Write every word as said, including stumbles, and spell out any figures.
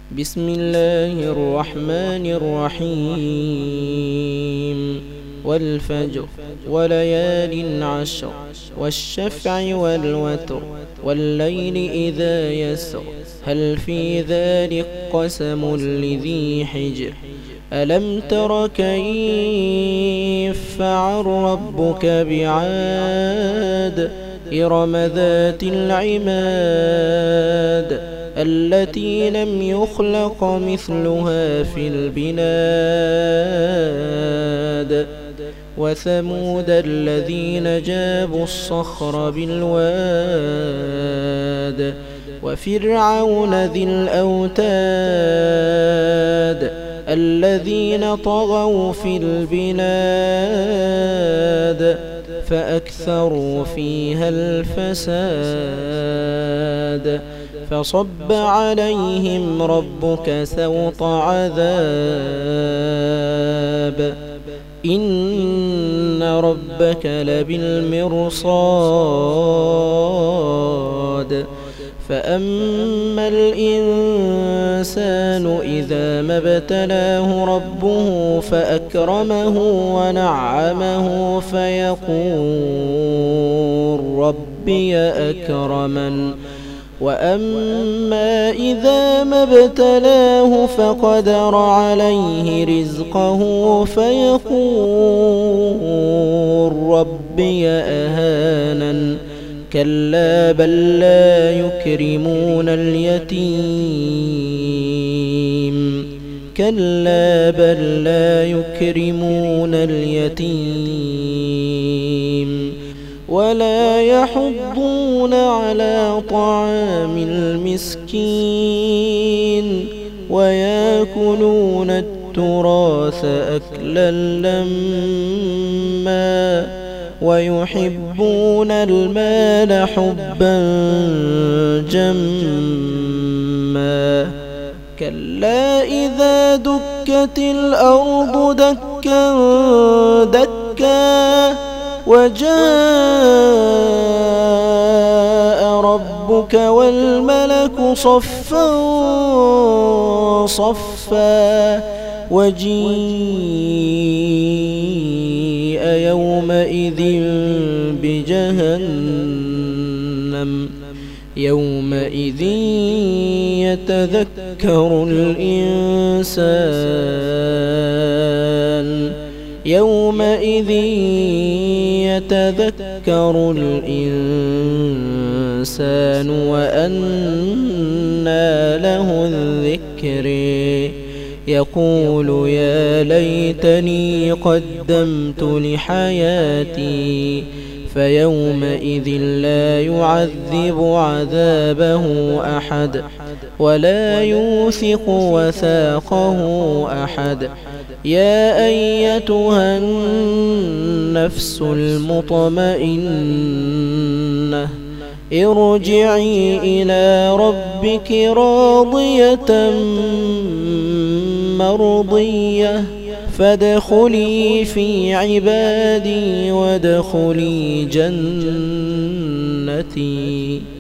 بسم الله الرحمن الرحيم والفجر وليال عشر والشفع والوتر والليل إذا يسر هل في ذلك قسم لذي حجر ألم تر كيف فعل ربك بعاد إرم ذات العماد التي لم يخلق مثلها في البلاد وثمود الذين جابوا الصخر بالواد وفرعون ذي الأوتاد الذين طغوا في البلاد فأكثروا فيها الفساد فصب عليهم ربك سوط عذاب إن ربك لبالمرصاد فأما الإنسان إذا ما ابتلاه ربه فأكرمه ونعمه فيقول ربي أكرمن وأما إذا ما ابتلاه فقدر عليه رزقه فيقول ربي أهانن كلا بل لا يكرمون اليتيم كلا بل لا يكرمون اليتيم ولا يحضون على طعام المسكين ويأكلون التراث أكلا لما ويحبون المال حبا جما كلا إذا دكت الأرض دكا دكا وجاء ربك والملك صفا صفا وجيء يومئذ بجهنم يومئذ يتذكر الإنسان يومئذ يتذكر الإنسان وأنى له الذكر يقول يا ليتني قدمت لحياتي فيومئذ لا يعذب عذابه أحد ولا يوثق وثاقه أحد يا أيتها النفس المطمئنة ارجعي إلى ربك راضية مرضية فادخلي في عبادي وادخلي جنتي.